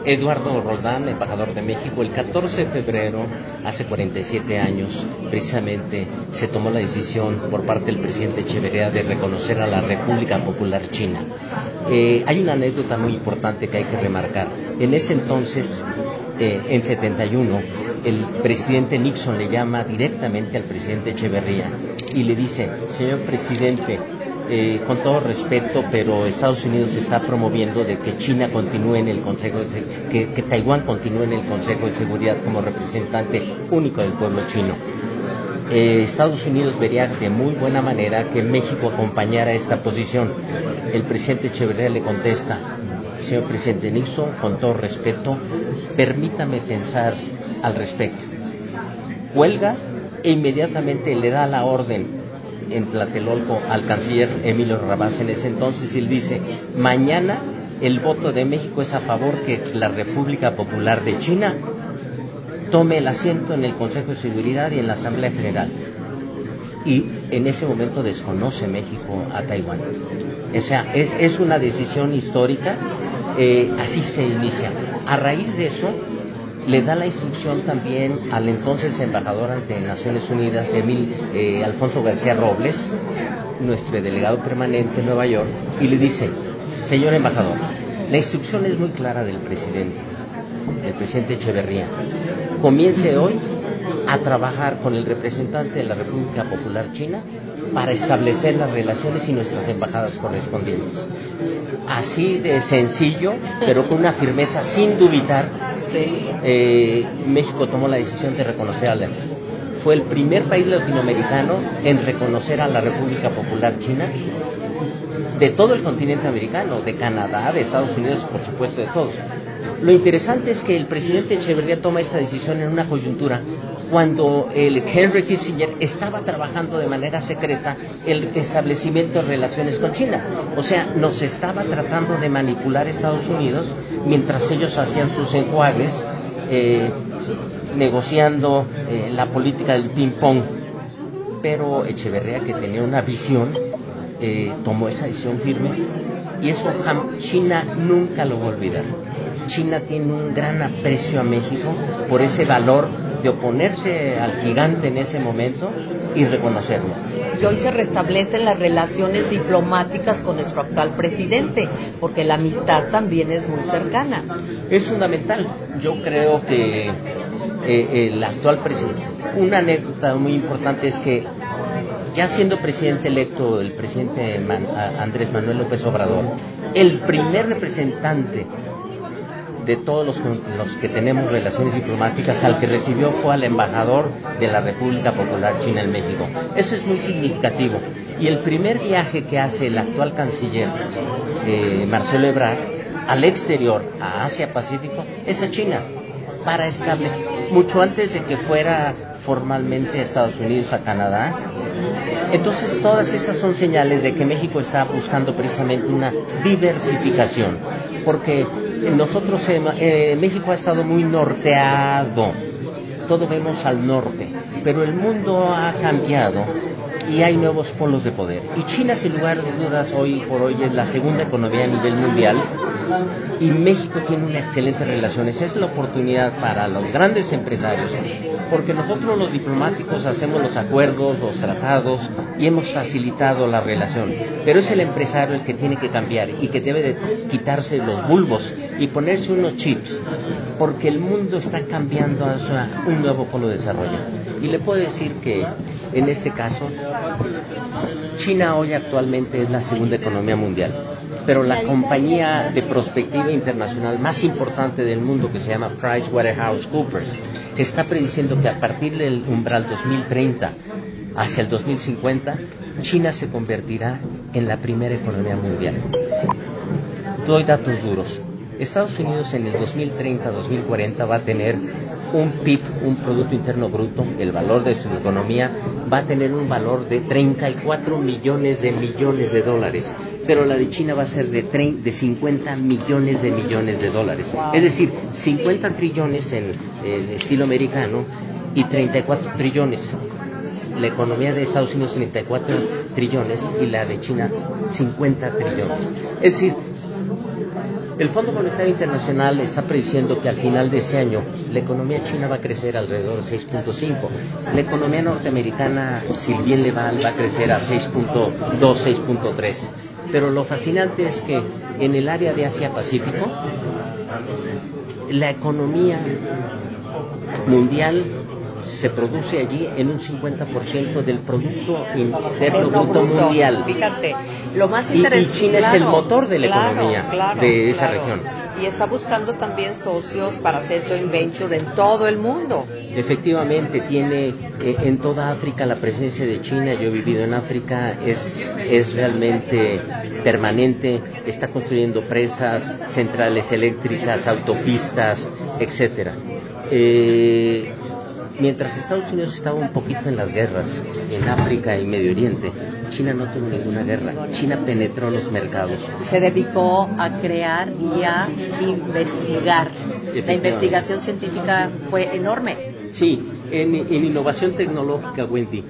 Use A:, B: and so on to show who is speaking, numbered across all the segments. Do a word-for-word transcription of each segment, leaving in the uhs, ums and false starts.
A: Eduardo Roldán, embajador de México. El catorce de febrero, hace cuarenta y siete años, precisamente se tomó la decisión por parte del presidente Echeverría de reconocer a la República Popular China. Eh, hay una anécdota muy importante que hay que remarcar. En ese entonces, eh, en setenta y uno, el presidente Nixon le llama directamente al presidente Echeverría y le dice: señor presidente, Eh, con todo respeto, pero Estados Unidos está promoviendo de que China continúe en el Consejo de Se- que, que Taiwán continúe en el Consejo de Seguridad como representante único del pueblo chino. Eh, Estados Unidos vería de muy buena manera que México acompañara esta posición. El presidente Echeverría le contesta: señor presidente Nixon, con todo respeto, permítame pensar al respecto. Cuelga e inmediatamente le da la orden en Tlatelolco al canciller Emilio Rabás en ese entonces, y él dice: mañana el voto de México es a favor que la República Popular de China tome el asiento en el Consejo de Seguridad y en la Asamblea General. Y en ese momento desconoce México a Taiwán. O sea, es, es una decisión histórica, eh, así se inicia. A raíz de eso, le da la instrucción también al entonces embajador ante Naciones Unidas, Emil, eh, Alfonso García Robles, nuestro delegado permanente en Nueva York, y le dice: señor embajador, la instrucción es muy clara del presidente, del presidente Echeverría. Comience hoy a trabajar con el representante de la República Popular China para establecer las relaciones y nuestras embajadas correspondientes. Así de sencillo, pero con una firmeza sin dubitar, eh, México tomó la decisión de reconocer a la... Fue el primer país latinoamericano en reconocer a la República Popular China, de todo el continente americano, de Canadá, de Estados Unidos, por supuesto, de todos. Lo interesante es que el presidente Echeverría toma esa decisión en una coyuntura cuando el Henry Kissinger estaba trabajando de manera secreta el establecimiento de relaciones con China. O sea, nos estaba tratando de manipular Estados Unidos mientras ellos hacían sus enjuagues, eh, negociando eh, la política del ping-pong. Pero Echeverría, que tenía una visión, eh, tomó esa decisión firme, y eso China nunca lo va a olvidar. China tiene un gran aprecio a México por ese valor de oponerse al gigante en ese momento y reconocerlo.
B: Y hoy se restablecen las relaciones diplomáticas con nuestro actual presidente, porque la amistad también es muy cercana.
A: Es fundamental. Yo creo que eh, el actual presidente, una anécdota muy importante es que, ya siendo presidente electo el presidente Man, Andrés Manuel López Obrador, el primer representante de todos los, los que tenemos relaciones diplomáticas al que recibió fue al embajador de la República Popular China en México. Eso es muy significativo. Y el primer viaje que hace el actual canciller eh, Marcelo Ebrard al exterior, a Asia Pacífico, es a China, para establecer, mucho antes de que fuera formalmente a Estados Unidos, a Canadá. Entonces todas esas son señales de que México está buscando precisamente una diversificación, porque nosotros, eh, México ha estado muy norteado, todo vemos al norte, pero el mundo ha cambiado y hay nuevos polos de poder. Y China, sin lugar a dudas, hoy por hoy es la segunda economía a nivel mundial, y México tiene unas excelentes relaciones. Es la oportunidad para los grandes empresarios, porque nosotros los diplomáticos hacemos los acuerdos, los tratados, y hemos facilitado la relación, pero es el empresario el que tiene que cambiar y que debe de quitarse los bulbos y ponerse unos chips, porque el mundo está cambiando hacia un nuevo polo de desarrollo. Y le puedo decir que en este caso China hoy actualmente es la segunda economía mundial, pero la compañía de prospectiva internacional más importante del mundo, que se llama PricewaterhouseCoopers, está prediciendo que a partir del umbral dos mil treinta hacia el dos mil cincuenta, China se convertirá en la primera economía mundial. Doy datos duros. Estados Unidos en el dos mil treinta a dos mil cuarenta va a tener un P I B, un Producto Interno Bruto, el valor de su economía va a tener un valor de treinta y cuatro millones de millones de dólares, pero la de China va a ser de, treinta, de cincuenta millones de millones de dólares. Es decir, cincuenta trillones en, en estilo americano y treinta y cuatro trillones. La economía de Estados Unidos treinta y cuatro trillones y la de China cincuenta trillones. Es decir, El Fondo Monetario Internacional está prediciendo que al final de ese año la economía china va a crecer alrededor de seis punto cinco. La economía norteamericana, si bien le va, va a crecer a seis punto dos, seis punto tres. Pero lo fascinante es que en el área de Asia-Pacífico, la economía mundial se produce allí en un cincuenta por ciento del Producto Interno Bruto Mundial.
B: Fíjate, lo más interesante.
A: Y, y China claro, es el motor de la
B: claro,
A: economía
B: claro,
A: de esa
B: claro.
A: región.
B: Y está buscando también socios para hacer joint venture en todo el mundo.
A: Efectivamente, tiene eh, en toda África la presencia de China. Yo he vivido en África, es, es realmente permanente. Está construyendo presas, centrales eléctricas, autopistas, etcétera. Eh, Mientras Estados Unidos estaba un poquito en las guerras, en África y Medio Oriente, China no tuvo ninguna guerra. China penetró los mercados.
B: Se dedicó a crear y a investigar. La investigación científica fue enorme.
A: Sí, en, en innovación tecnológica, Wendy,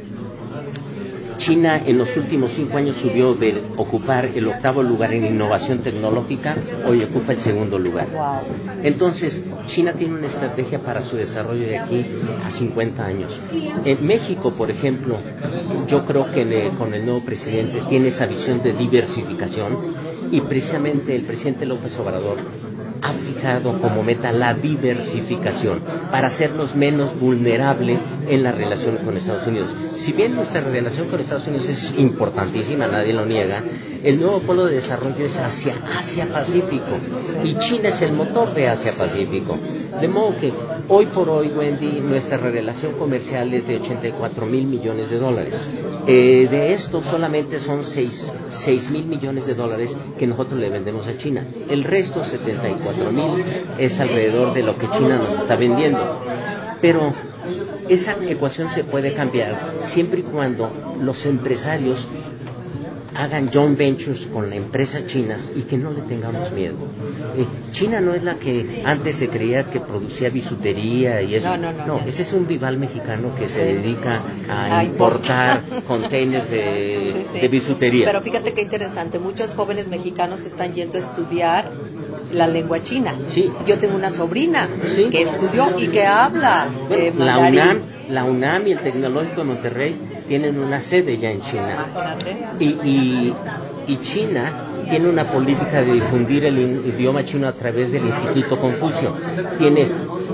A: China en los últimos cinco años subió de ocupar el octavo lugar en innovación tecnológica, hoy ocupa el segundo lugar.
B: Wow.
A: Entonces, China tiene una estrategia para su desarrollo de aquí a cincuenta años. En México, por ejemplo, yo creo que le, con el nuevo presidente tiene esa visión de diversificación y precisamente el presidente López Obrador ha fijado como meta la diversificación para hacernos menos vulnerables en la relación con Estados Unidos. Si bien nuestra relación con Estados Unidos es importantísima, nadie lo niega, el nuevo polo de desarrollo es hacia Asia-Pacífico y China es el motor de Asia-Pacífico. De modo que hoy por hoy, Wendy, nuestra relación comercial es de ochenta y cuatro mil millones de dólares. Eh, de esto solamente son seis mil millones de dólares que nosotros le vendemos a China. El resto, setenta y cuatro mil, es alrededor de lo que China nos está vendiendo. Pero esa ecuación se puede cambiar siempre y cuando los empresarios hagan joint ventures con la empresa chinas y que no le tengamos miedo. Eh, China no es la que antes se creía que producía bisutería y eso.
B: No, no, no.
A: No, ese es un rival mexicano que se dedica a, a importar containers de, sí, sí. de bisutería.
B: Pero fíjate qué interesante, muchos jóvenes mexicanos están yendo a estudiar la lengua china.
A: Sí.
B: Yo tengo una sobrina
A: sí.
B: que estudió y que habla
A: bueno,
B: eh,
A: la UNAM, la UNAM y el Tecnológico de Monterrey tienen una sede ya en China. Y, y, y China tiene una política de difundir el idioma chino a través del Instituto Confucio. Tiene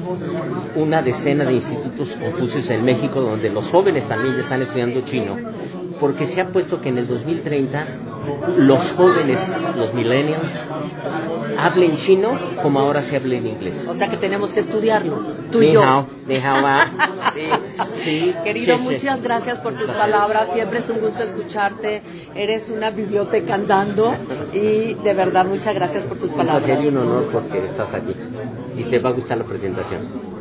A: una decena de institutos Confucios en México donde los jóvenes también ya están estudiando chino, porque se ha puesto que en el dos mil treinta los jóvenes, los millennials, hablen chino como ahora se habla en inglés.
B: O sea que tenemos que estudiarlo, tú y
A: ni
B: yo.
A: Hao, ni hao, sí, sí,
B: Querido,
A: sí,
B: muchas
A: sí.
B: gracias por tus palabras, siempre es un gusto escucharte, eres una biblioteca andando y de verdad muchas gracias por tus palabras.
A: Un placer y un honor porque estás aquí y te va a gustar la presentación.